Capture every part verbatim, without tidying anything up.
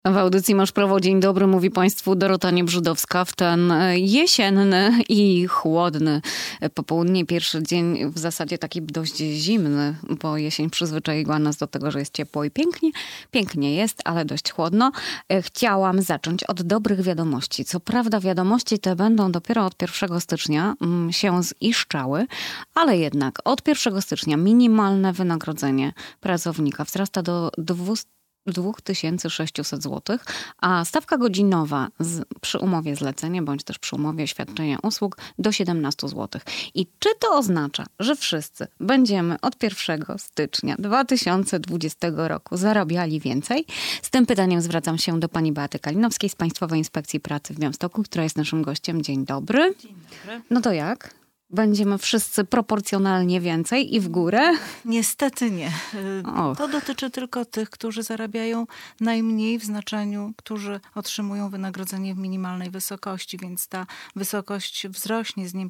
W audycji Masz Prawo. Dzień dobry, mówi Państwu Dorota Niebrzydowska w ten jesienny i chłodny popołudnie. Pierwszy dzień w zasadzie taki dość zimny, bo jesień przyzwyczaiła nas do tego, że jest ciepło i pięknie. Pięknie jest, ale dość chłodno. Chciałam zacząć od dobrych wiadomości. Co prawda wiadomości te będą dopiero od pierwszego stycznia się ziszczały, ale jednak od pierwszego stycznia minimalne wynagrodzenie pracownika wzrasta do dwieście dwa tysiące sześćset złotych, a stawka godzinowa z, przy umowie zlecenia bądź też przy umowie świadczenia usług do siedemnaście złotych. I czy to oznacza, że wszyscy będziemy od pierwszego stycznia dwa tysiące dwudziestego roku zarabiali więcej? Z tym pytaniem zwracam się do pani Beaty Kalinowskiej z Państwowej Inspekcji Pracy w Białymstoku, która jest naszym gościem. Dzień dobry. Dzień dobry. No to jak? Będziemy wszyscy proporcjonalnie więcej i w górę? Niestety nie. Och. To dotyczy tylko tych, którzy zarabiają najmniej w znaczeniu, którzy otrzymują wynagrodzenie w minimalnej wysokości, więc ta wysokość wzrośnie z dniem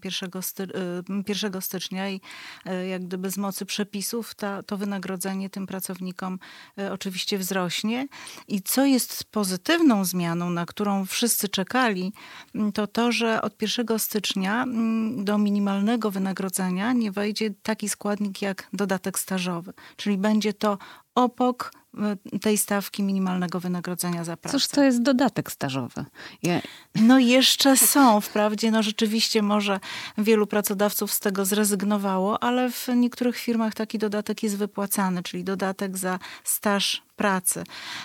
pierwszego stycznia i jak gdyby z mocy przepisów ta, to wynagrodzenie tym pracownikom oczywiście wzrośnie. I co jest pozytywną zmianą, na którą wszyscy czekali, to to, że od pierwszego stycznia do minimalnej wynagrodzenia nie wejdzie taki składnik jak dodatek stażowy. Czyli będzie to obok tej stawki minimalnego wynagrodzenia za pracę. Cóż to jest dodatek stażowy? Ja... No jeszcze są. Wprawdzie no rzeczywiście może wielu pracodawców z tego zrezygnowało, ale w niektórych firmach taki dodatek jest wypłacany, czyli dodatek za staż pracy.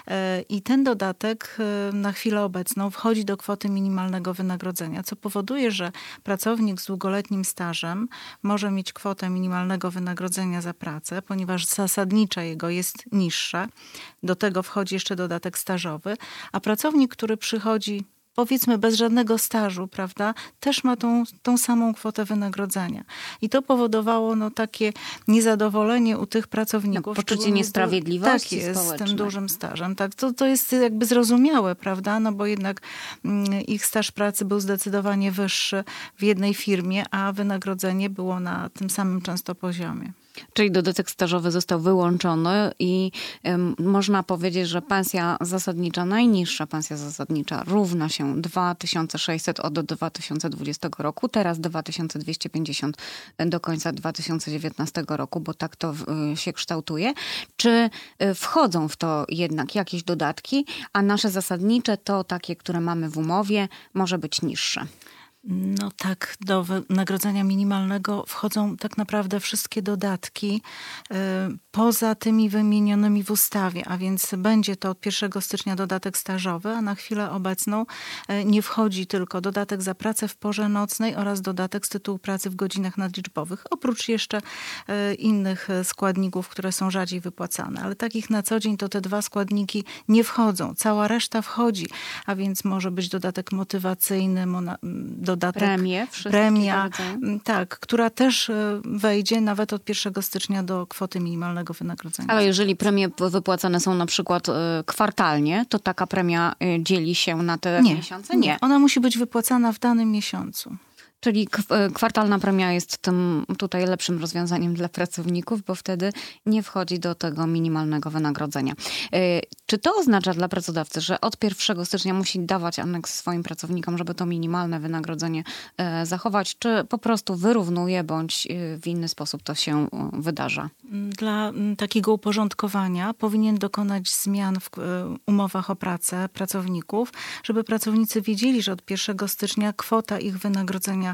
I ten dodatek na chwilę obecną wchodzi do kwoty minimalnego wynagrodzenia, co powoduje, że pracownik z długoletnim stażem może mieć kwotę minimalnego wynagrodzenia za pracę, ponieważ zasadnicza jego jest niższa. Do tego wchodzi jeszcze dodatek stażowy, a pracownik, który przychodzi powiedzmy bez żadnego stażu, prawda, też ma tą, tą samą kwotę wynagrodzenia. I to powodowało no, takie niezadowolenie u tych pracowników. No, poczucie niesprawiedliwości tak jest, społecznej. Z tym dużym stażem. Tak, to, to jest jakby zrozumiałe, prawda, no bo jednak mm, ich staż pracy był zdecydowanie wyższy w jednej firmie, a wynagrodzenie było na tym samym często poziomie. Czyli dodatek stażowy został wyłączony i um, można powiedzieć, że pensja zasadnicza, najniższa pensja zasadnicza równa się dwa tysiące sześćset od dwa tysiące dwudziestego roku, teraz dwa tysiące dwieście pięćdziesiąt do końca dwa tysiące dziewiętnastego roku, bo tak to y, się kształtuje. Czy y, wchodzą w to jednak jakieś dodatki, a nasze zasadnicze to takie, które mamy w umowie, może być niższe? No tak, do wynagrodzenia minimalnego wchodzą tak naprawdę wszystkie dodatki y, poza tymi wymienionymi w ustawie, a więc będzie to od pierwszego stycznia dodatek stażowy, a na chwilę obecną y, nie wchodzi tylko dodatek za pracę w porze nocnej oraz dodatek z tytułu pracy w godzinach nadliczbowych, oprócz jeszcze y, innych składników, które są rzadziej wypłacane. Ale takich na co dzień to te dwa składniki nie wchodzą. Cała reszta wchodzi, a więc może być dodatek motywacyjny, mona, do Dodatek, Premie, premia, tak, która też wejdzie nawet od pierwszego stycznia do kwoty minimalnego wynagrodzenia. Ale jeżeli premie wypłacane są na przykład kwartalnie, to taka premia dzieli się na te nie, miesiące? Nie. Nie, ona musi być wypłacana w danym miesiącu. Czyli kwartalna premia jest tym tutaj lepszym rozwiązaniem dla pracowników, bo wtedy nie wchodzi do tego minimalnego wynagrodzenia. Czy to oznacza dla pracodawcy, że od pierwszego stycznia musi dawać aneks swoim pracownikom, żeby to minimalne wynagrodzenie zachować, czy po prostu wyrównuje, bądź w inny sposób to się wydarza? Dla takiego uporządkowania powinien dokonać zmian w umowach o pracę pracowników, żeby pracownicy wiedzieli, że od pierwszego stycznia kwota ich wynagrodzenia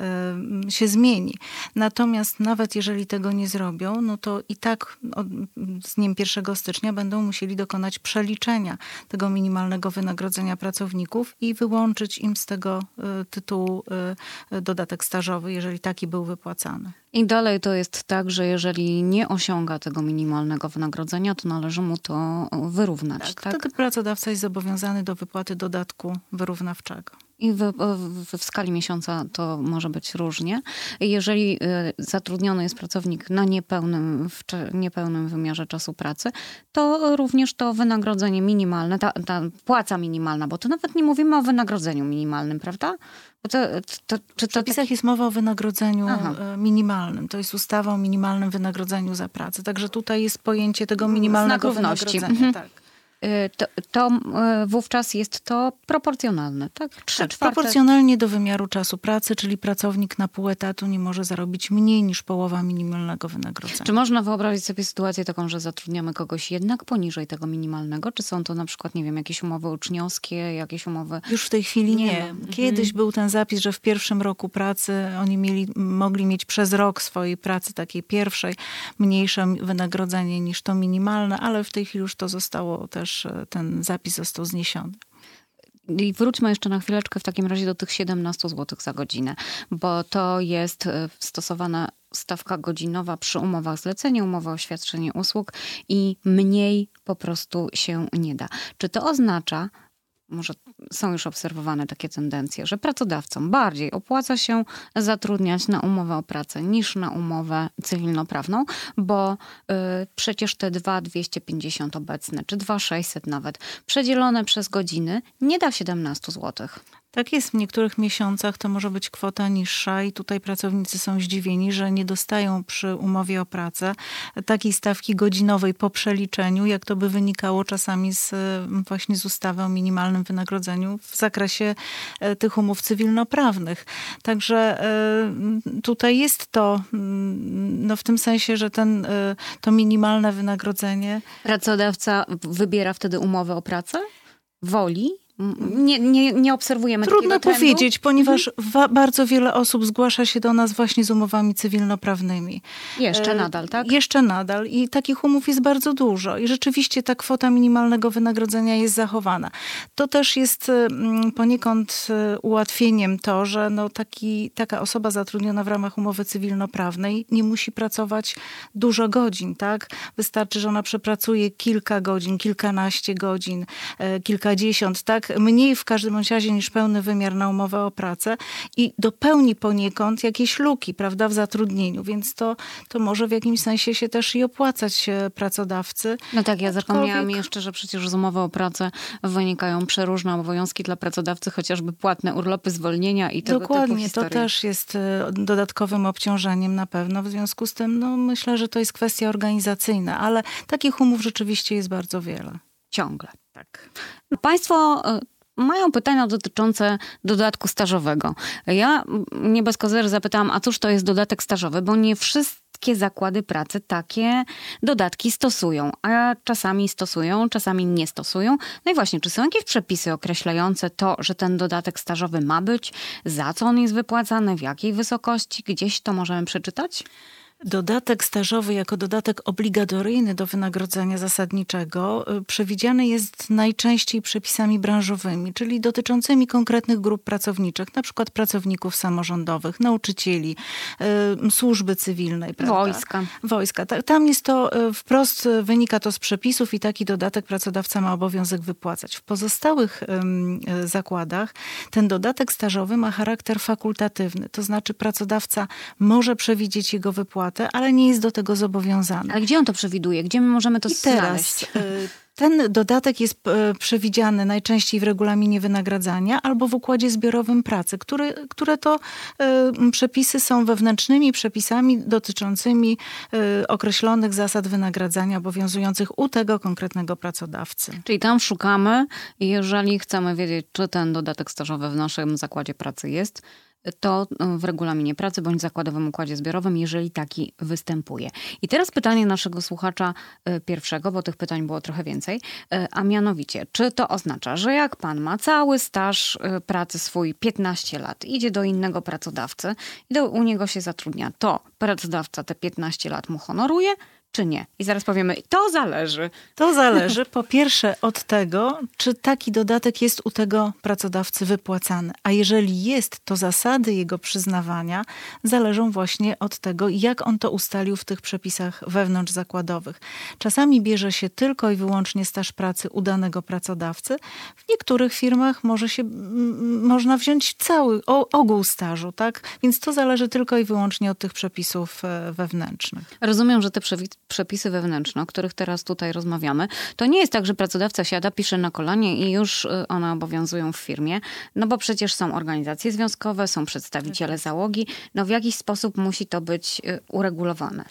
się zmieni. Natomiast nawet jeżeli tego nie zrobią, no to i tak od, z dniem pierwszego stycznia będą musieli dokonać przeliczenia tego minimalnego wynagrodzenia pracowników i wyłączyć im z tego tytułu dodatek stażowy, jeżeli taki był wypłacany. I dalej to jest tak, że jeżeli nie osiąga tego minimalnego wynagrodzenia, to należy mu to wyrównać. Tak, tak? Wtedy pracodawca jest zobowiązany do wypłaty dodatku wyrównawczego. I w, w, w skali miesiąca to może być różnie. Jeżeli zatrudniony jest pracownik na niepełnym, w niepełnym wymiarze czasu pracy, to również to wynagrodzenie minimalne, ta, ta płaca minimalna, bo to nawet nie mówimy o wynagrodzeniu minimalnym, prawda? Bo to, to, czy w przepisach tak... jest mowa o wynagrodzeniu Aha. minimalnym. To jest ustawa o minimalnym wynagrodzeniu za pracę. Także tutaj jest pojęcie tego minimalnego Znak równości. wynagrodzenia. Mhm. Tak. to, to wówczas jest to proporcjonalne, tak? Trzy Tak, czwarte. proporcjonalnie do wymiaru czasu pracy, czyli pracownik na pół etatu nie może zarobić mniej niż połowa minimalnego wynagrodzenia. Czy można wyobrazić sobie sytuację taką, że zatrudniamy kogoś jednak poniżej tego minimalnego? Czy są to na przykład, nie wiem, jakieś umowy uczniowskie, jakieś umowy... Już w tej chwili nie. nie. Kiedyś mhm. był ten zapis, że w pierwszym roku pracy oni mieli, mogli mieć przez rok swojej pracy, takiej pierwszej, mniejsze wynagrodzenie niż to minimalne, ale w tej chwili już to zostało też, ten zapis został zniesiony. I wróćmy jeszcze na chwileczkę w takim razie do tych siedemnaście złotych za godzinę, bo to jest stosowana stawka godzinowa przy umowach zlecenia, umowa o świadczenie usług i mniej po prostu się nie da. Czy to oznacza, może są już obserwowane takie tendencje, że pracodawcom bardziej opłaca się zatrudniać na umowę o pracę niż na umowę cywilnoprawną, bo y, przecież te dwa tysiące dwieście pięćdziesiąt obecne, czy dwa tysiące sześćset nawet, przedzielone przez godziny nie da siedemnaście złotych. Tak jest, w niektórych miesiącach to może być kwota niższa i tutaj pracownicy są zdziwieni, że nie dostają przy umowie o pracę takiej stawki godzinowej po przeliczeniu, jak to by wynikało czasami z, właśnie z ustawy o minimalnym wynagrodzeniu w zakresie tych umów cywilnoprawnych. Także tutaj jest to, no w tym sensie, że ten, to minimalne wynagrodzenie... Pracodawca wybiera wtedy umowę o pracę? Woli? Nie, nie, nie obserwujemy Trudno takiego trendu? powiedzieć, ponieważ wa- bardzo wiele osób zgłasza się do nas właśnie z umowami cywilnoprawnymi. Jeszcze E, nadal, tak? Jeszcze nadal i takich umów jest bardzo dużo i rzeczywiście ta kwota minimalnego wynagrodzenia jest zachowana. To też jest mm, poniekąd y, ułatwieniem to, że no taki, taka osoba zatrudniona w ramach umowy cywilnoprawnej nie musi pracować dużo godzin, tak? Wystarczy, że ona przepracuje kilka godzin, kilkanaście godzin, e, kilkadziesiąt, tak? Mniej w każdym bądź razie niż pełny wymiar na umowę o pracę i dopełni poniekąd jakieś luki, prawda, w zatrudnieniu, więc to, to może w jakimś sensie się też i opłacać pracodawcy. No tak, ja zapomniałam Aczkolwiek... jeszcze, że przecież z umowy o pracę wynikają przeróżne obowiązki dla pracodawcy, chociażby płatne urlopy, zwolnienia i tego typu Dokładnie, historie. to też jest dodatkowym obciążeniem na pewno. W związku z tym, no myślę, że to jest kwestia organizacyjna, ale takich umów rzeczywiście jest bardzo wiele. Ciągle. Tak. Państwo mają pytania dotyczące dodatku stażowego. Ja nie bez kozery zapytałam, a cóż to jest dodatek stażowy, bo nie wszystkie zakłady pracy takie dodatki stosują, a czasami stosują, czasami nie stosują. No i właśnie, czy są jakieś przepisy określające to, że ten dodatek stażowy ma być, za co on jest wypłacany, w jakiej wysokości, gdzieś to możemy przeczytać? Dodatek stażowy jako dodatek obligatoryjny do wynagrodzenia zasadniczego przewidziany jest najczęściej przepisami branżowymi, czyli dotyczącymi konkretnych grup pracowniczych, na przykład pracowników samorządowych, nauczycieli, y, służby cywilnej, prawda? Wojska. Wojska. Tam jest to wprost, wynika to z przepisów i taki dodatek pracodawca ma obowiązek wypłacać. W pozostałych y, zakładach ten dodatek stażowy ma charakter fakultatywny, to znaczy pracodawca może przewidzieć jego wypłatę, ale nie jest do tego zobowiązany. Ale gdzie on to przewiduje? Gdzie my możemy to I teraz znaleźć? ten dodatek jest przewidziany najczęściej w regulaminie wynagradzania albo w układzie zbiorowym pracy, który, które to przepisy są wewnętrznymi przepisami dotyczącymi określonych zasad wynagradzania obowiązujących u tego konkretnego pracodawcy. Czyli tam szukamy, jeżeli chcemy wiedzieć, czy ten dodatek stażowy w naszym zakładzie pracy jest, to w regulaminie pracy bądź zakładowym układzie zbiorowym, jeżeli taki występuje. I teraz pytanie naszego słuchacza pierwszego, bo tych pytań było trochę więcej, a mianowicie, czy to oznacza, że jak pan ma cały staż pracy swój piętnaście lat, idzie do innego pracodawcy i do, u niego się zatrudnia, to pracodawca te piętnaście lat mu honoruje, czy nie? I zaraz powiemy, to zależy. To zależy po pierwsze od tego, czy taki dodatek jest u tego pracodawcy wypłacany. A jeżeli jest, to zasady jego przyznawania zależą właśnie od tego, jak on to ustalił w tych przepisach wewnątrzzakładowych. Czasami bierze się tylko i wyłącznie staż pracy u danego pracodawcy. W niektórych firmach może się, m, można wziąć cały o, ogół stażu, tak? Więc to zależy tylko i wyłącznie od tych przepisów wewnętrznych. Rozumiem, że te przepisy przepisy wewnętrzne, o których teraz tutaj rozmawiamy, to nie jest tak, że pracodawca siada, pisze na kolanie i już one obowiązują w firmie, no bo przecież są organizacje związkowe, są przedstawiciele załogi, no w jakiś sposób musi to być uregulowane.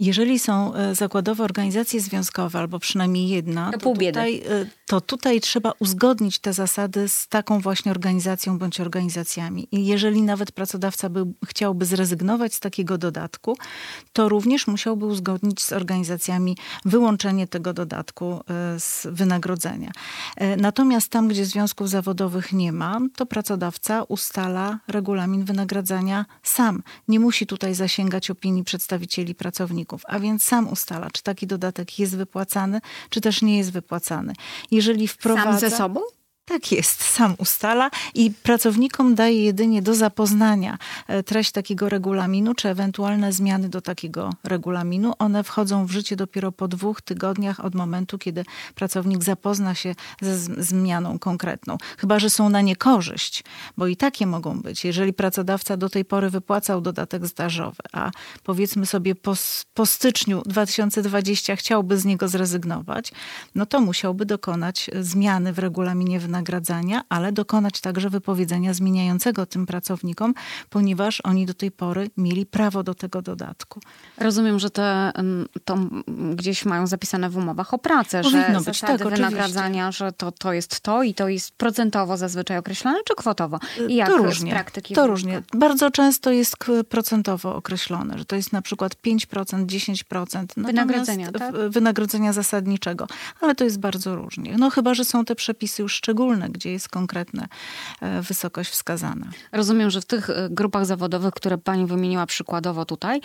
Jeżeli są zakładowe organizacje związkowe, albo przynajmniej jedna, to, to, tutaj, to tutaj trzeba uzgodnić te zasady z taką właśnie organizacją bądź organizacjami. I jeżeli nawet pracodawca by, chciałby zrezygnować z takiego dodatku, to również musiałby uzgodnić z organizacjami wyłączenie tego dodatku z wynagrodzenia. Natomiast tam, gdzie związków zawodowych nie ma, to pracodawca ustala regulamin wynagradzania sam. Nie musi tutaj zasięgać opinii przedstawicieli pracowników, a więc sam ustala, czy taki dodatek jest wypłacany, czy też nie jest wypłacany. Jeżeli wprowadza... Sam ze sobą? Tak jest, sam ustala i pracownikom daje jedynie do zapoznania treść takiego regulaminu, czy ewentualne zmiany do takiego regulaminu. One wchodzą w życie dopiero po dwóch tygodniach od momentu, kiedy pracownik zapozna się ze zmianą konkretną. Chyba że są na niekorzyść, bo i takie mogą być. Jeżeli pracodawca do tej pory wypłacał dodatek stażowy, a powiedzmy sobie po, po styczniu dwa tysiące dwudziestym chciałby z niego zrezygnować, no to musiałby dokonać zmiany w regulaminie wynagradzania, ale dokonać także wypowiedzenia zmieniającego tym pracownikom, ponieważ oni do tej pory mieli prawo do tego dodatku. Rozumiem, że te, to gdzieś mają zapisane w umowach o pracę, Powinno że być, zasady tak, wynagradzania, oczywiście. że to, to jest to i to jest procentowo zazwyczaj określone, czy kwotowo? I jak to różnie. z praktyki? To różnie. Bardzo często jest procentowo określone, że to jest na przykład pięć procent, dziesięć procent wynagrodzenia, tak? wynagrodzenia zasadniczego, ale to jest bardzo różnie. No chyba że są te przepisy już szczególne, gdzie jest konkretna wysokość wskazana. Rozumiem, że w tych grupach zawodowych, które pani wymieniła przykładowo tutaj,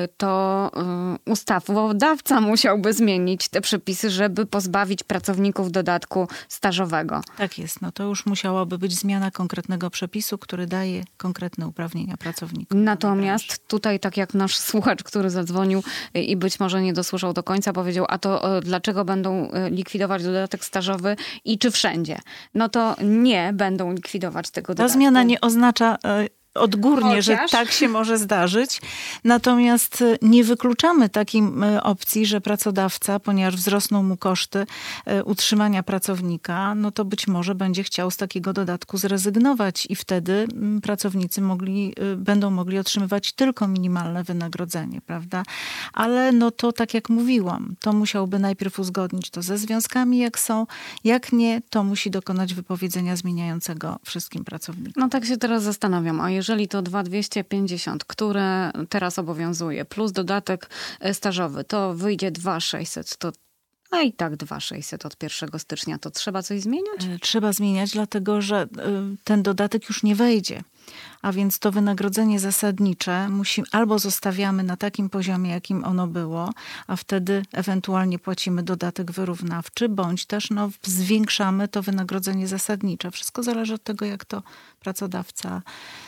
to ustawodawca musiałby zmienić te przepisy, żeby pozbawić pracowników dodatku stażowego. Tak jest. No to już musiałaby być zmiana konkretnego przepisu, który daje konkretne uprawnienia pracownikom. Natomiast tutaj, tak jak nasz słuchacz, który zadzwonił i być może nie dosłyszał do końca, powiedział, a to dlaczego będą likwidować dodatek stażowy i czy wszędzie? No to nie będą likwidować tego dodatku. Ta zmiana nie oznacza odgórnie, Chociaż? że tak się może zdarzyć. Natomiast nie wykluczamy takiej opcji, że pracodawca, ponieważ wzrosną mu koszty utrzymania pracownika, no to być może będzie chciał z takiego dodatku zrezygnować i wtedy pracownicy mogli, będą mogli otrzymywać tylko minimalne wynagrodzenie, prawda? Ale no to tak jak mówiłam, to musiałby najpierw uzgodnić to ze związkami, jak są. Jak nie, to musi dokonać wypowiedzenia zmieniającego wszystkim pracownikom. No tak się teraz zastanawiam, a jeżeli to dwa tysiące dwieście pięćdziesiąt, które teraz obowiązuje, plus dodatek stażowy, to wyjdzie dwa tysiące sześćset, to a i tak dwa tysiące sześćset od pierwszego stycznia, to trzeba coś zmieniać? Trzeba zmieniać, dlatego że ten dodatek już nie wejdzie. A więc to wynagrodzenie zasadnicze musi, albo zostawiamy na takim poziomie, jakim ono było, a wtedy ewentualnie płacimy dodatek wyrównawczy, bądź też no, zwiększamy to wynagrodzenie zasadnicze. Wszystko zależy od tego, jak to pracodawca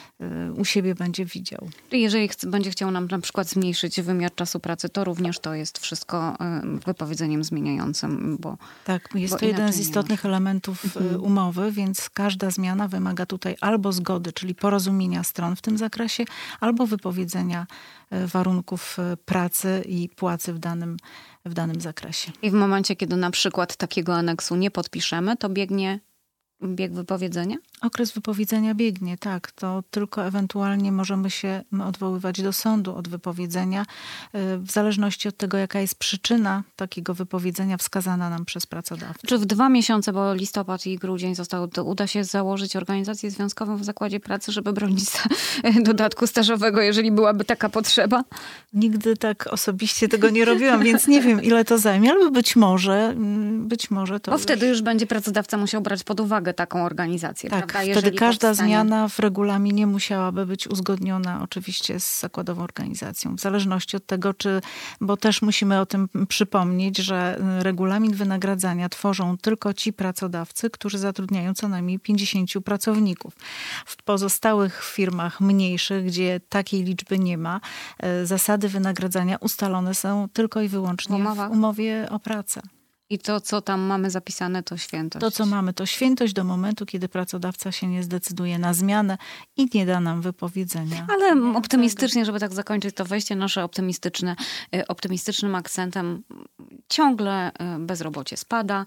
u siebie będzie widział. Jeżeli chce, będzie chciał nam na przykład zmniejszyć wymiar czasu pracy, to również to jest wszystko wypowiedzeniem zmieniającym, bo tak, jest bo to jeden z nie istotnych może. elementów mhm. umowy, więc każda zmiana wymaga tutaj albo zgody, czyli porozumienia stron w tym zakresie, albo wypowiedzenia warunków pracy i płacy w danym, w danym zakresie. I w momencie, kiedy na przykład takiego aneksu nie podpiszemy, to biegnie bieg wypowiedzenia? Okres wypowiedzenia biegnie, tak. To tylko ewentualnie możemy się odwoływać do sądu od wypowiedzenia, w zależności od tego, jaka jest przyczyna takiego wypowiedzenia wskazana nam przez pracodawcę. Czy w dwa miesiące, bo listopad i grudzień został, to uda się założyć organizację związkową w zakładzie pracy, żeby bronić dodatku stażowego, jeżeli byłaby taka potrzeba? Nigdy tak osobiście tego nie robiłam, więc nie wiem, ile to zajmie, ale być może, być może to Bo już... wtedy już będzie pracodawca musiał brać pod uwagę taką organizację, tak, prawda? Wtedy Jeżeli każda powstanie... zmiana w regulaminie musiałaby być uzgodniona oczywiście z zakładową organizacją. W zależności od tego, czy, bo też musimy o tym przypomnieć, że regulamin wynagradzania tworzą tylko ci pracodawcy, którzy zatrudniają co najmniej pięćdziesięciu pracowników. W pozostałych firmach mniejszych, gdzie takiej liczby nie ma, zasady wynagradzania ustalone są tylko i wyłącznie w, w umowie o pracę. I to, co tam mamy zapisane, to świętość. To, co mamy, to świętość do momentu, kiedy pracodawca się nie zdecyduje na zmianę i nie da nam wypowiedzenia. Ale optymistycznie, żeby tak zakończyć to wejście nasze optymistyczne, optymistycznym akcentem, ciągle bezrobocie spada.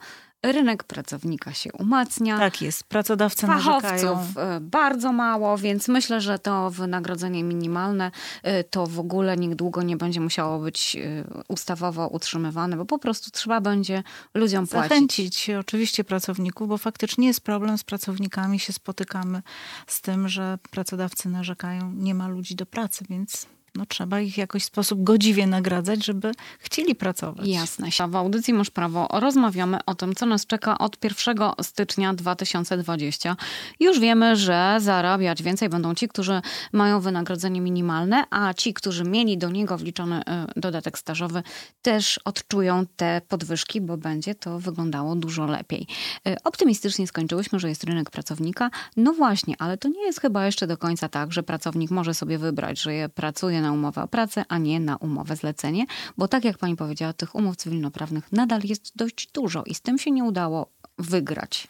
rynek pracownika się umacnia. Tak jest, pracodawcy Fachowców narzekają. bardzo mało, więc myślę, że to wynagrodzenie minimalne to w ogóle niedługo nie będzie musiało być ustawowo utrzymywane, bo po prostu trzeba będzie ludziom płacić. Zachęcić oczywiście pracowników, bo faktycznie jest problem z pracownikami, się spotykamy z tym, że pracodawcy narzekają, nie ma ludzi do pracy, więc no, trzeba ich w jakiś sposób godziwie nagradzać, żeby chcieli pracować. Jasne. W audycji Masz Prawo rozmawiamy o tym, co nas czeka od pierwszego stycznia dwa tysiące dwudziestego. Już wiemy, że zarabiać więcej będą ci, którzy mają wynagrodzenie minimalne, a ci, którzy mieli do niego wliczony dodatek stażowy, też odczują te podwyżki, bo będzie to wyglądało dużo lepiej. Optymistycznie skończyłyśmy, że jest rynek pracownika. No właśnie, ale to nie jest chyba jeszcze do końca tak, że pracownik może sobie wybrać, że je pracuje na umowę o pracę, a nie na umowę zlecenie, bo tak jak pani powiedziała, tych umów cywilnoprawnych nadal jest dość dużo i z tym się nie udało wygrać.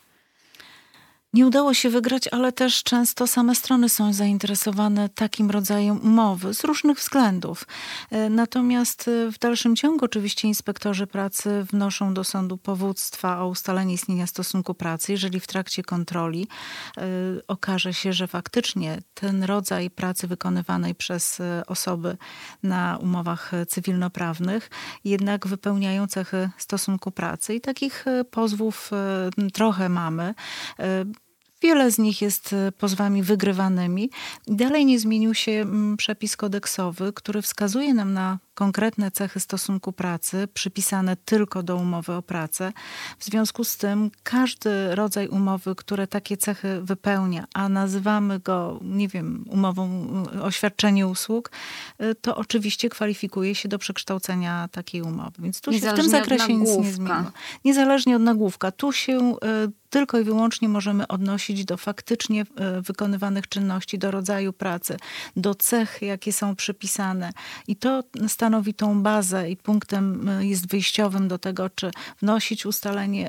Nie udało się wygrać, ale też często same strony są zainteresowane takim rodzajem umowy z różnych względów. Natomiast w dalszym ciągu oczywiście inspektorzy pracy wnoszą do sądu powództwa o ustalenie istnienia stosunku pracy, jeżeli w trakcie kontroli y, okaże się, że faktycznie ten rodzaj pracy wykonywanej przez osoby na umowach cywilnoprawnych jednak wypełniają cechy stosunku pracy i takich pozwów y, trochę mamy. Y, Wiele z nich jest pozwami wygrywanymi. Dalej nie zmienił się przepis kodeksowy, który wskazuje nam na konkretne cechy stosunku pracy przypisane tylko do umowy o pracę. W związku z tym każdy rodzaj umowy, które takie cechy wypełnia, a nazywamy go, nie wiem, umową o świadczenie usług, to oczywiście kwalifikuje się do przekształcenia takiej umowy. Więc tu się w tym zakresie nic nie zmieniło. Niezależnie od nagłówka. Tu się tylko i wyłącznie możemy odnosić do faktycznie wykonywanych czynności, do rodzaju pracy, do cech, jakie są przypisane. I to stanowi tą bazę i punktem jest wyjściowym do tego, czy wnosić ustalenie,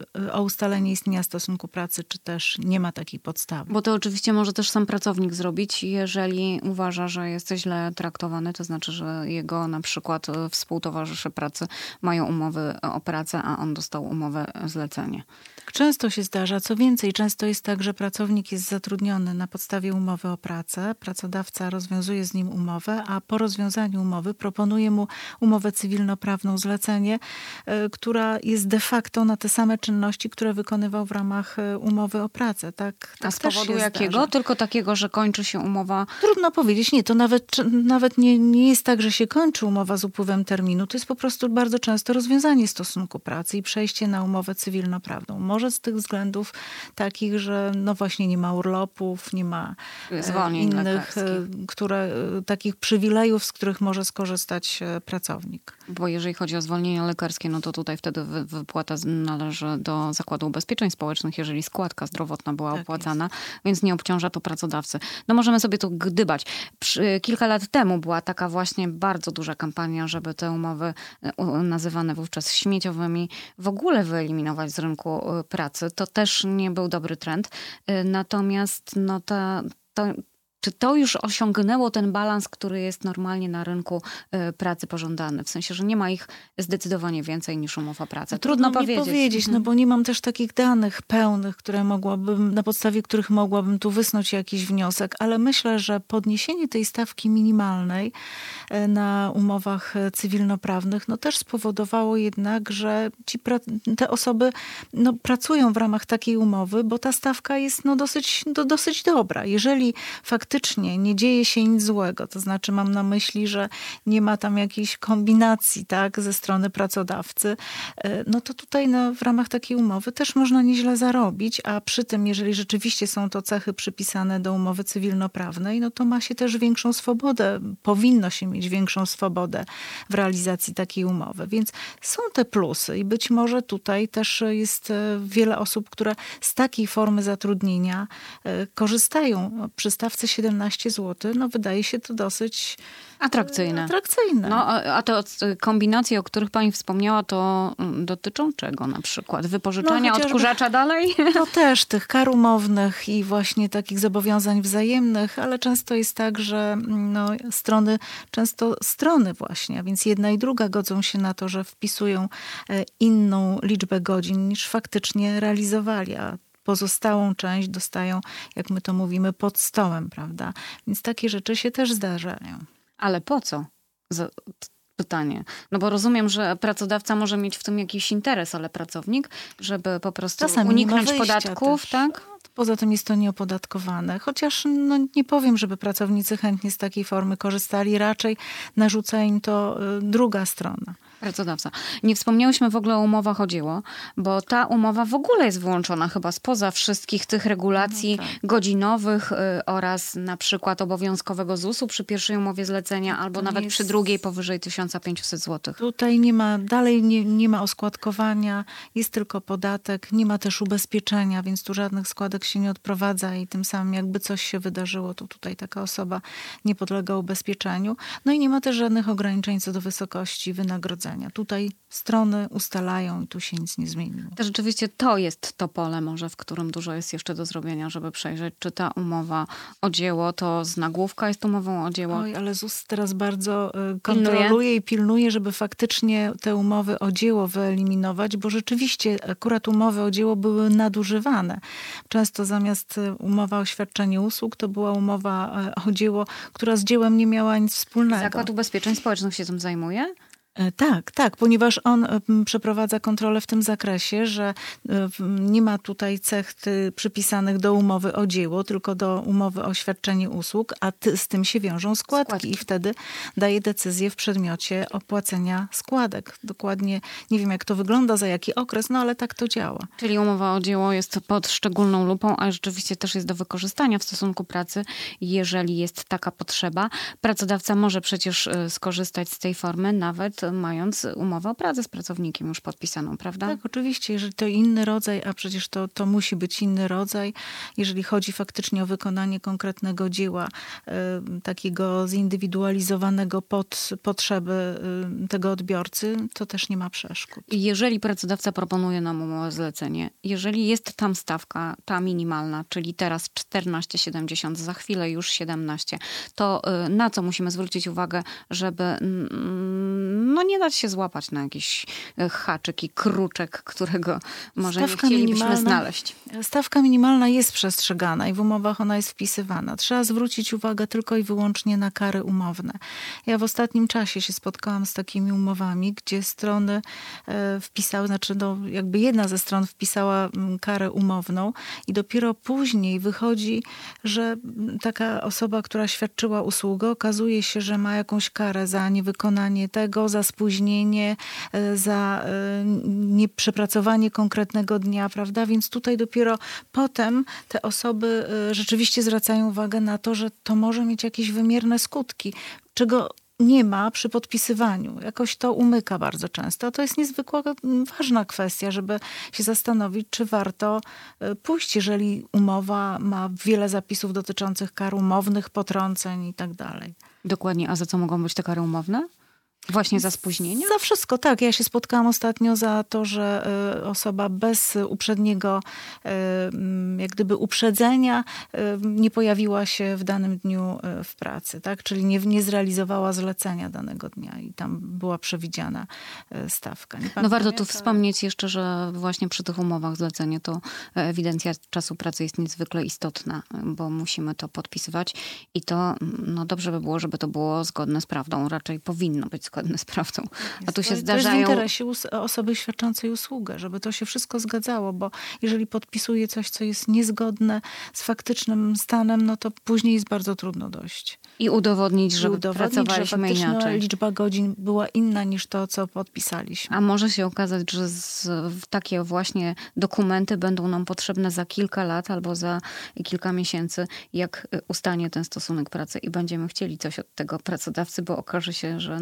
o ustalenie istnienia stosunku pracy, czy też nie ma takiej podstawy. Bo to oczywiście może też sam pracownik zrobić, jeżeli uważa, że jest źle traktowany, to znaczy, że jego na przykład współtowarzysze pracy mają umowy o pracę, a on dostał umowę zlecenie. Tak często się zdarza. Co więcej, często jest tak, że pracownik jest zatrudniony na podstawie umowy o pracę, pracodawca rozwiązuje z nim umowę, a po rozwiązaniu umowy proponuje mu umowę cywilnoprawną, zlecenie, która jest de facto na te same czynności, które wykonywał w ramach umowy o pracę. Tak, tak a z powodu jakiego? Zdarza. Tylko takiego, że kończy się umowa? Trudno powiedzieć. Nie, to nawet, nawet nie, nie jest tak, że się kończy umowa z upływem terminu. To jest po prostu bardzo często rozwiązanie stosunku pracy i przejście na umowę cywilnoprawną. Może z tych względów takich, że no właśnie nie ma urlopów, nie ma zwolnień innych które, takich przywilejów, z których może skorzystać pracownik. Bo jeżeli chodzi o zwolnienia lekarskie, no to tutaj wtedy wypłata należy do Zakładu Ubezpieczeń Społecznych, jeżeli składka zdrowotna była tak opłacana, jest. Więc nie obciąża to pracodawcy. No możemy sobie tu gdybać. Przy, kilka lat temu była taka właśnie bardzo duża kampania, żeby te umowy nazywane wówczas śmieciowymi w ogóle wyeliminować z rynku pracy. To też nie był dobry trend. Natomiast no ta, to, czy to już osiągnęło ten balans, który jest normalnie na rynku pracy pożądany? W sensie, że nie ma ich zdecydowanie więcej niż umów o pracę. No, trudno trudno powiedzieć. powiedzieć, no bo nie mam też takich danych pełnych, które mogłabym, na podstawie których mogłabym tu wysnuć jakiś wniosek, ale myślę, że podniesienie tej stawki minimalnej na umowach cywilnoprawnych no też spowodowało jednak, że ci pra- te osoby no, pracują w ramach takiej umowy, bo ta stawka jest no, dosyć, do, dosyć dobra. Jeżeli faktycznie Faktycznie nie dzieje się nic złego, to znaczy mam na myśli, że nie ma tam jakiejś kombinacji tak, ze strony pracodawcy, no to tutaj no, w ramach takiej umowy też można nieźle zarobić, a przy tym, jeżeli rzeczywiście są to cechy przypisane do umowy cywilnoprawnej, no to ma się też większą swobodę, powinno się mieć większą swobodę w realizacji takiej umowy. Więc są te plusy i być może tutaj też jest wiele osób, które z takiej formy zatrudnienia korzystają. Przy stawce siedemnaście złotych, no wydaje się to dosyć Atrakcyjne. atrakcyjne. No, a a te kombinacje, o których pani wspomniała, to dotyczą czego na przykład? Wypożyczania No, chociażby- odkurzacza dalej? To też tych kar umownych i właśnie takich zobowiązań wzajemnych, ale często jest tak, że no, strony, często strony właśnie, a więc jedna i druga godzą się na to, że wpisują e, inną liczbę godzin niż faktycznie realizowali, a pozostałą część dostają, jak my to mówimy, pod stołem, prawda? Więc takie rzeczy się też zdarzają. Ale po co? Z- Pytanie. No bo rozumiem, że pracodawca może mieć w tym jakiś interes, ale pracownik, żeby po prostu Czasami nie ma uniknąć wyjścia podatków, też. tak? Poza tym jest to nieopodatkowane. Chociaż no, nie powiem, żeby pracownicy chętnie z takiej formy korzystali. Raczej narzuca im to y, druga strona. Pracodawca. Nie wspomniałyśmy w ogóle o umowach o dzieło, bo ta umowa w ogóle jest wyłączona chyba spoza wszystkich tych regulacji No tak. godzinowych y, oraz na przykład obowiązkowego zusu przy pierwszej umowie zlecenia albo To nawet nie jest- przy drugiej powyżej tysiąc pięćset złotych. Tutaj nie ma, dalej nie, nie ma oskładkowania, jest tylko podatek, nie ma też ubezpieczenia, więc tu żadnych składek się nie odprowadza i tym samym jakby coś się wydarzyło, to tutaj taka osoba nie podlega ubezpieczeniu. No i nie ma też żadnych ograniczeń co do wysokości wynagrodzenia. Tutaj strony ustalają i tu się nic nie zmieniło. To rzeczywiście to jest to pole może, w którym dużo jest jeszcze do zrobienia, żeby przejrzeć, czy ta umowa o dzieło to z nagłówka jest umową o dzieło. Oj, ale ZUS teraz bardzo y, kontroluje i pilnuje, żeby faktycznie te umowy o dzieło wyeliminować, bo rzeczywiście akurat umowy o dzieło były nadużywane. Często zamiast y, umowa o świadczenie usług, to była umowa y, o dzieło, która z dziełem nie miała nic wspólnego. Zakład Ubezpieczeń Społecznych się tym zajmuje? E, Tak, tak, ponieważ on m, przeprowadza kontrolę w tym zakresie, że e, w- nie ma tutaj cech ty, przypisanych do umowy o dzieło, tylko do umowy o świadczenie usług, a ty, z tym się wiążą składki, Składki. i wtedy daje decyzję w przedmiocie opłacenia składek. Dokładnie nie wiem, jak to wygląda, za jaki okres, no ale tak to działa. Czyli umowa o dzieło jest pod szczególną lupą, a rzeczywiście też jest do wykorzystania w stosunku pracy, jeżeli jest taka potrzeba. Pracodawca może przecież y, skorzystać z tej formy, nawet mając umowę o pracę z pracownikiem już podpisaną, prawda? Tak, oczywiście, jeżeli to inny rodzaj, a przecież to, to musi być inny rodzaj, jeżeli chodzi faktycznie o wykonanie konkretnego dzieła, y, takiego zindywidualizowanego pod potrzeby y, tego odbiorcy, to też nie ma przeszkód. I jeżeli pracodawca proponuje nam umowę zlecenie, jeżeli jest tam stawka, ta minimalna, czyli teraz czternaście siedemdziesiąt, za chwilę już siedemnaście, to y, na co musimy zwrócić uwagę, żeby mm, no nie dać się złapać na jakiś y, haczyk i kruczek, którego może Stawka nie chcielibyśmy minimalna- znaleźć. Stawka minimalna jest przestrzegana i w umowach ona jest wpisywana. Trzeba zwrócić uwagę tylko i wyłącznie na kary umowne. Ja w ostatnim czasie się spotkałam z takimi umowami, gdzie strony e, wpisały, znaczy no, jakby jedna ze stron wpisała mm, karę umowną i dopiero później wychodzi, że mm, taka osoba, która świadczyła usługę, okazuje się, że ma jakąś karę za niewykonanie tego, za spóźnienie, e, za e, nieprzepracowanie konkretnego dnia, prawda? Więc tutaj dopiero potem te osoby e, rzeczywiście zwracają uwagę na to, że to może mieć jakieś wymierne skutki, czego nie ma przy podpisywaniu. Jakoś to umyka bardzo często. A to jest niezwykle mm, ważna kwestia, żeby się zastanowić, czy warto e, pójść, jeżeli umowa ma wiele zapisów dotyczących kar umownych, potrąceń i tak dalej. Dokładnie. A za co mogą być te kary umowne? Właśnie za spóźnienia? Za wszystko, tak. Ja się spotkałam ostatnio za to, że y, osoba bez uprzedniego, y, mm, jak gdyby uprzedzenia y, nie pojawiła się w danym dniu y, w pracy, tak? Czyli nie, nie zrealizowała zlecenia danego dnia i tam była przewidziana y, stawka. Nie No pamiętam warto jak, tu ale- wspomnieć jeszcze, że właśnie przy tych umowach zlecenie to ewidencja czasu pracy jest niezwykle istotna, bo musimy to podpisywać i to no dobrze by było, żeby to było zgodne z prawdą. Raczej powinno być zgodne z prawdą. A tu się To- To jest w zdarzają... interesie us- osoby świadczącej usługę, żeby to się wszystko zgadzało, bo jeżeli podpisuje coś, co jest niezgodne z faktycznym stanem, no to później jest bardzo trudno dojść. I udowodnić, I że udowodnić, że pracowaliśmy faktyczna inaczej. liczba godzin była inna niż to, co podpisaliśmy. A może się okazać, że z, takie właśnie dokumenty będą nam potrzebne za kilka lat albo za kilka miesięcy, jak ustanie ten stosunek pracy i będziemy chcieli coś od tego pracodawcy, bo okaże się, że na przykład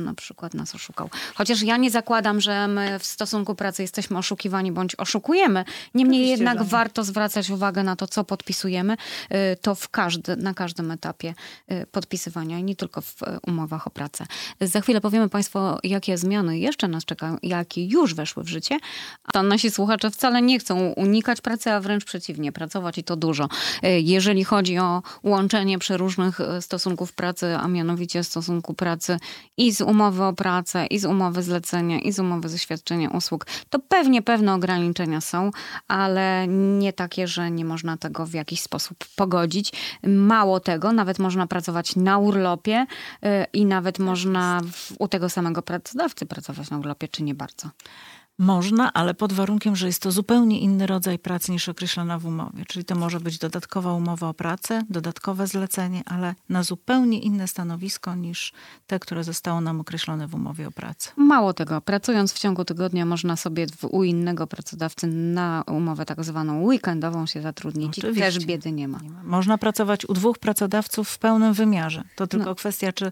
zakład nas oszukał. Chociaż ja nie zakładam, że my w stosunku pracy jesteśmy oszukiwani bądź oszukujemy. Niemniej Oczywiście, jednak że nie. warto zwracać uwagę na to, co podpisujemy. Y, To w każdy, na każdym etapie y, podpisywania i nie tylko w y, umowach o pracę. Za chwilę powiemy Państwu, jakie zmiany jeszcze nas czekają, jakie już weszły w życie. A nasi słuchacze wcale nie chcą unikać pracy, a wręcz przeciwnie, pracować i to dużo. Y, Jeżeli chodzi o łączenie przeróżnych y, stosunków pracy, a mianowicie stosunku pracy i z umowy o pracę, i z umowy zlecenia, i z umowy ze świadczenia usług, to pewnie pewne ograniczenia są, ale nie takie, że nie można tego w jakiś sposób pogodzić. Mało tego, nawet można pracować na urlopie y, i nawet można w, u tego samego pracodawcy pracować na urlopie, czy nie bardzo. Można, ale pod warunkiem, że jest to zupełnie inny rodzaj pracy niż określona w umowie. Czyli to może być dodatkowa umowa o pracę, dodatkowe zlecenie, ale na zupełnie inne stanowisko niż te, które zostało nam określone w umowie o pracę. Mało tego, pracując w ciągu tygodnia można sobie w, u innego pracodawcy na umowę tak zwaną weekendową się zatrudnić. I Oczywiście. też biedy nie ma. Można pracować u dwóch pracodawców w pełnym wymiarze. To tylko No. kwestia, czy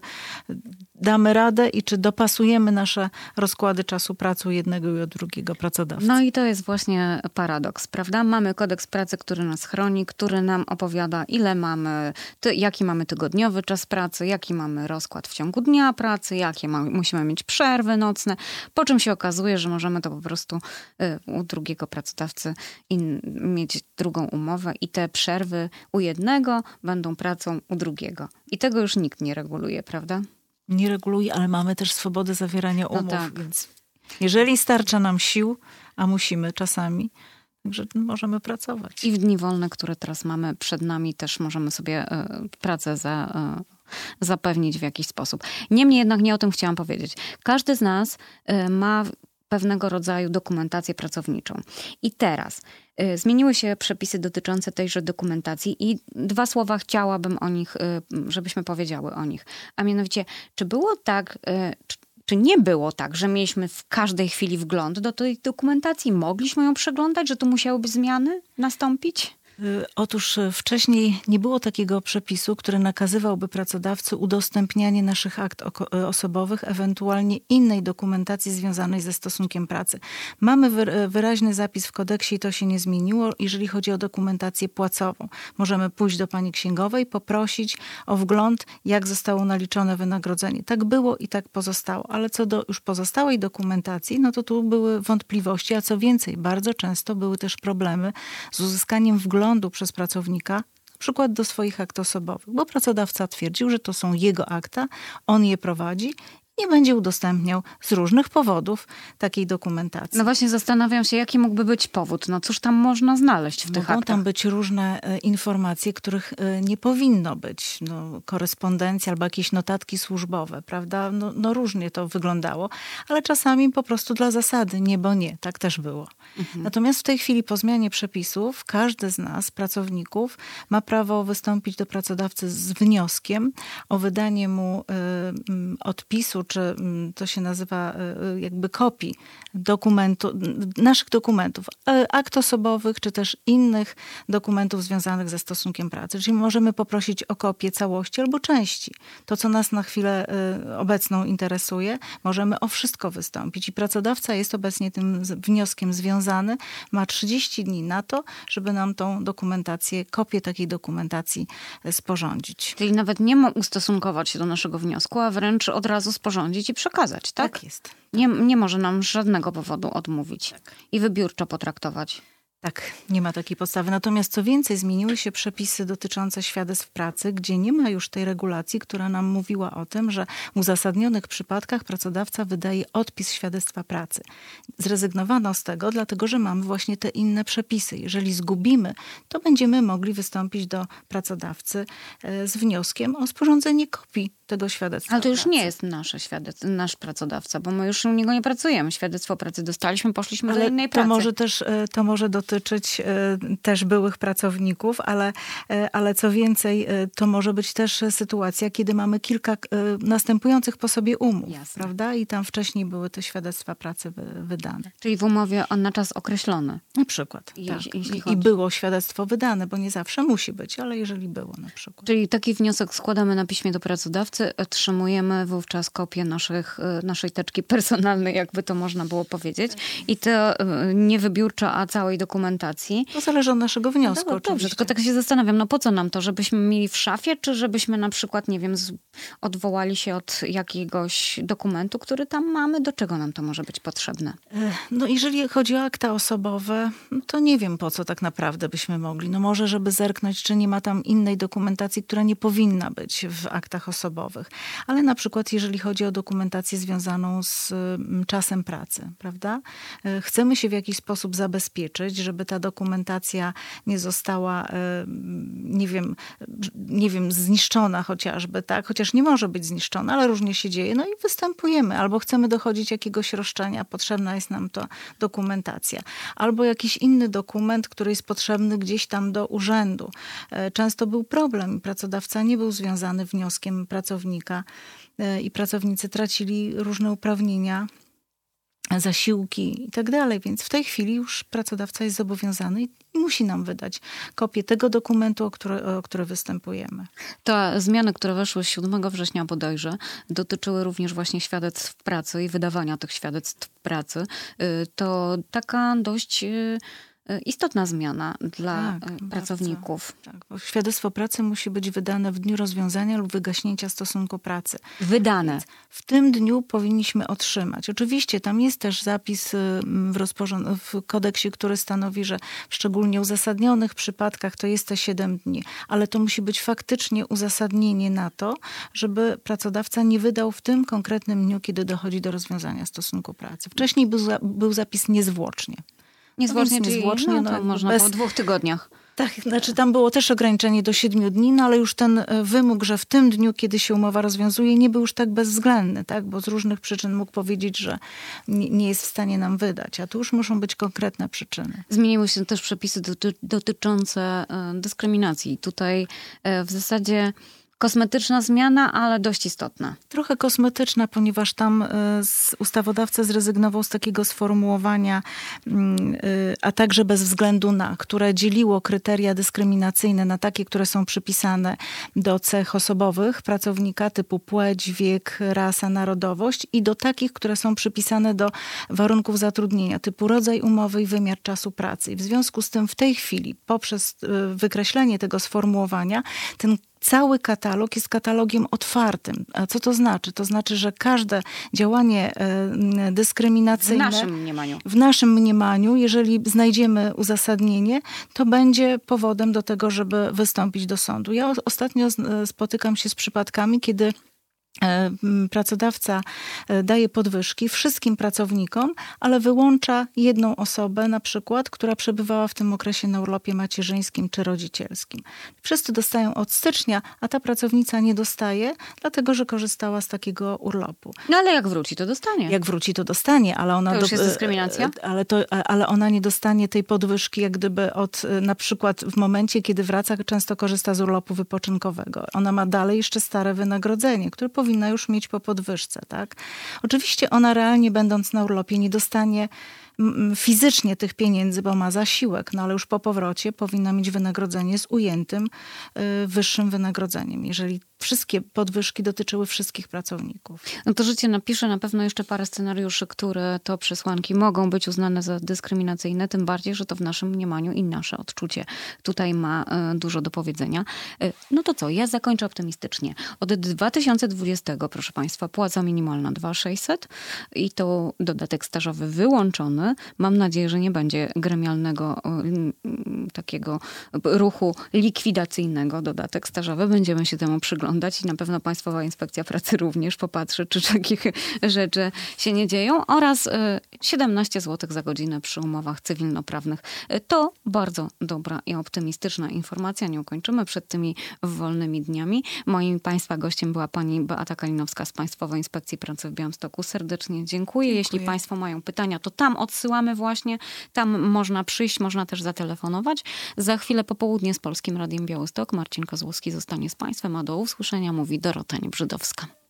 damy radę i czy dopasujemy nasze rozkłady czasu pracy u jednego i u drugiego pracodawcy. No i to jest właśnie paradoks, prawda? Mamy kodeks pracy, który nas chroni, który nam opowiada, ile mamy, ty, jaki mamy tygodniowy czas pracy, jaki mamy rozkład w ciągu dnia pracy, jakie ma, musimy mieć przerwy nocne, po czym się okazuje, że możemy to po prostu y, u drugiego pracodawcy in, mieć drugą umowę i te przerwy u jednego będą pracą u drugiego. I tego już nikt nie reguluje, prawda? Nie reguluje, ale mamy też swobodę zawierania umów. tak. Więc jeżeli starcza nam sił, a musimy czasami, także możemy pracować. I w dni wolne, które teraz mamy przed nami, też możemy sobie y, pracę za, y, zapewnić w jakiś sposób. Niemniej jednak nie o tym chciałam powiedzieć. Każdy z nas y, ma pewnego rodzaju dokumentację pracowniczą. I teraz y, zmieniły się przepisy dotyczące tejże dokumentacji i dwa słowa chciałabym o nich, y, żebyśmy powiedziały o nich. A mianowicie, czy było tak, y, czy, czy nie było tak, że mieliśmy w każdej chwili wgląd do tej dokumentacji? Mogliśmy ją przeglądać, że tu musiałyby zmiany nastąpić? Otóż wcześniej nie było takiego przepisu, który nakazywałby pracodawcy udostępnianie naszych akt osobowych, ewentualnie innej dokumentacji związanej ze stosunkiem pracy. Mamy wyraźny zapis w kodeksie i to się nie zmieniło, jeżeli chodzi o dokumentację płacową. Możemy pójść do pani księgowej, poprosić o wgląd, jak zostało naliczone wynagrodzenie. Tak było i tak pozostało. Ale co do już pozostałej dokumentacji, no to tu były wątpliwości, a co więcej, bardzo często były też problemy z uzyskaniem wglądu przez pracownika, na przykład do swoich akt osobowych, bo pracodawca twierdził, że to są jego akta, on je prowadzi, nie będzie udostępniał z różnych powodów takiej dokumentacji. No właśnie zastanawiam się, jaki mógłby być powód. No cóż tam można znaleźć w tych Mogą aktach? tam być różne e, informacje, których e, nie powinno być. No, korespondencja albo jakieś notatki służbowe, prawda? No, no różnie to wyglądało, ale czasami po prostu dla zasady, nie bo nie. Tak też było. Mhm. Natomiast w tej chwili po zmianie przepisów każdy z nas, pracowników, ma prawo wystąpić do pracodawcy z wnioskiem o wydanie mu y, odpisu, czy to się nazywa jakby kopii dokumentu, naszych dokumentów, akt osobowych, czy też innych dokumentów związanych ze stosunkiem pracy. Czyli możemy poprosić o kopię całości albo części. To, co nas na chwilę obecną interesuje, możemy o wszystko wystąpić. I pracodawca jest obecnie tym wnioskiem związany, ma trzydzieści dni na to, żeby nam tą dokumentację, kopię takiej dokumentacji sporządzić. Czyli nawet nie ma ustosunkować się do naszego wniosku, a wręcz od razu sporządzić i przekazać, tak? Tak jest. Nie, nie może nam żadnego powodu odmówić Tak. i wybiórczo potraktować. Tak, nie ma takiej podstawy. Natomiast co więcej, zmieniły się przepisy dotyczące świadectw pracy, gdzie nie ma już tej regulacji, która nam mówiła o tym, że w uzasadnionych przypadkach pracodawca wydaje odpis świadectwa pracy. Zrezygnowano z tego, dlatego że mamy właśnie te inne przepisy. Jeżeli zgubimy, to będziemy mogli wystąpić do pracodawcy z wnioskiem o sporządzenie kopii tego świadectwa Ale to już pracy. nie jest nasze świadec, nasz pracodawca, bo my już u niego nie pracujemy. Świadectwo pracy dostaliśmy, poszliśmy Ale do innej to pracy. może też to może dotyczyć dotyczyć też byłych pracowników, ale, ale co więcej, to może być też sytuacja, kiedy mamy kilka następujących po sobie umów, Jasne. prawda? I tam wcześniej były te świadectwa pracy wydane. Czyli w umowie on na czas określony. Na przykład, I, tak. jeśli I chodzi... było świadectwo wydane, bo nie zawsze musi być, ale jeżeli było na przykład. Czyli taki wniosek składamy na piśmie do pracodawcy, otrzymujemy wówczas kopię naszych, naszej teczki personalnej, jakby to można było powiedzieć. I to nie wybiórcza, a całej dokumentacji. To zależy od naszego wniosku. No, oczywiście. dobrze, tylko tak się zastanawiam, no po co nam to? Żebyśmy mieli w szafie, czy żebyśmy na przykład, nie wiem, z, odwołali się od jakiegoś dokumentu, który tam mamy? Do czego nam to może być potrzebne? No jeżeli chodzi o akta osobowe, no to nie wiem, po co tak naprawdę byśmy mogli. No może, żeby zerknąć, czy nie ma tam innej dokumentacji, która nie powinna być w aktach osobowych. Ale na przykład jeżeli chodzi o dokumentację związaną z czasem pracy, prawda? Chcemy się w jakiś sposób zabezpieczyć, żeby ta dokumentacja nie została, nie wiem, nie wiem, zniszczona chociażby, tak? Chociaż nie może być zniszczona, ale różnie się dzieje. No i występujemy. Albo chcemy dochodzić jakiegoś roszczenia, potrzebna jest nam to dokumentacja. Albo jakiś inny dokument, który jest potrzebny gdzieś tam do urzędu. Często był problem i pracodawca nie był związany wnioskiem pracownika i pracownicy tracili różne uprawnienia, zasiłki i tak dalej. Więc w tej chwili już pracodawca jest zobowiązany i musi nam wydać kopię tego dokumentu, o który, o który występujemy. Te zmiany, które weszły siódmego września bodajże, dotyczyły również właśnie świadectw pracy i wydawania tych świadectw pracy. To taka dość istotna zmiana dla tak, pracowników. Bardzo, tak, bo świadectwo pracy musi być wydane w dniu rozwiązania lub wygaśnięcia stosunku pracy. Wydane. Więc w tym dniu powinniśmy otrzymać. Oczywiście tam jest też zapis w, rozporząd- w kodeksie, który stanowi, że w szczególnie uzasadnionych przypadkach to jest te siedem dni. Ale to musi być faktycznie uzasadnienie na to, żeby pracodawca nie wydał w tym konkretnym dniu, kiedy dochodzi do rozwiązania stosunku pracy. Wcześniej był, za- był zapis niezwłocznie. Niezwłocznie, no czyli niezwłocznie, no, to no, można bez... po dwóch tygodniach. Tak, znaczy tam było też ograniczenie do siedmiu dni, no ale już ten wymóg, że w tym dniu, kiedy się umowa rozwiązuje, nie był już tak bezwzględny, tak? Bo z różnych przyczyn mógł powiedzieć, że nie, nie jest w stanie nam wydać, a tu już muszą być konkretne przyczyny. Zmieniły się też przepisy doty- dotyczące y, dyskryminacji. Tutaj y, w zasadzie kosmetyczna zmiana, ale dość istotna. Trochę kosmetyczna, ponieważ tam ustawodawca zrezygnował z takiego sformułowania, a także bez względu na, które dzieliło kryteria dyskryminacyjne na takie, które są przypisane do cech osobowych pracownika typu płeć, wiek, rasa, narodowość i do takich, które są przypisane do warunków zatrudnienia typu rodzaj umowy i wymiar czasu pracy. I w związku z tym w tej chwili poprzez wykreślenie tego sformułowania ten cały katalog jest katalogiem otwartym. A co to znaczy? To znaczy, że każde działanie dyskryminacyjne... W naszym mniemaniu. W naszym mniemaniu, jeżeli znajdziemy uzasadnienie, to będzie powodem do tego, żeby wystąpić do sądu. Ja ostatnio spotykam się z przypadkami, kiedy pracodawca daje podwyżki wszystkim pracownikom, ale wyłącza jedną osobę na przykład, która przebywała w tym okresie na urlopie macierzyńskim czy rodzicielskim. Wszyscy dostają od stycznia, a ta pracownica nie dostaje, dlatego że korzystała z takiego urlopu. No ale jak wróci, to dostanie. Jak wróci, to dostanie, ale ona... To już do, jest dyskryminacja? Ale, to, ale ona nie dostanie tej podwyżki jak gdyby od, na przykład w momencie, kiedy wraca, często korzysta z urlopu wypoczynkowego. Ona ma dalej jeszcze stare wynagrodzenie, które powinna już mieć po podwyżce, tak? Oczywiście ona realnie będąc na urlopie nie dostanie fizycznie tych pieniędzy, bo ma zasiłek, no ale już po powrocie powinna mieć wynagrodzenie z ujętym y, wyższym wynagrodzeniem, jeżeli wszystkie podwyżki dotyczyły wszystkich pracowników. No to życie napisze na pewno jeszcze parę scenariuszy, które to przesłanki mogą być uznane za dyskryminacyjne, tym bardziej, że to w naszym mniemaniu i nasze odczucie tutaj ma y, dużo do powiedzenia. Y, no to co, ja zakończę optymistycznie. Od dwa tysiące dwudziestego, proszę Państwa, płaca minimalna dwa tysiące sześćset i to dodatek stażowy wyłączony. Mam nadzieję, że nie będzie gremialnego takiego ruchu likwidacyjnego, dodatek stażowy. Będziemy się temu przyglądać i na pewno Państwowa Inspekcja Pracy również popatrzy, czy takich rzeczy się nie dzieją. Oraz siedemnaście złotych za godzinę przy umowach cywilnoprawnych. To bardzo dobra i optymistyczna informacja. Nie ukończymy przed tymi wolnymi dniami. Moim Państwa gościem była pani Beata Kalinowska z Państwowej Inspekcji Pracy w Białymstoku. Serdecznie dziękuję. dziękuję. Jeśli Państwo mają pytania, to tam odsyłamy właśnie. Tam można przyjść, można też zatelefonować. Za chwilę popołudnie z Polskim Radiem Białystok. Marcin Kozłowski zostanie z Państwem, a do usłyszenia mówi Dorota Niebrzydowska.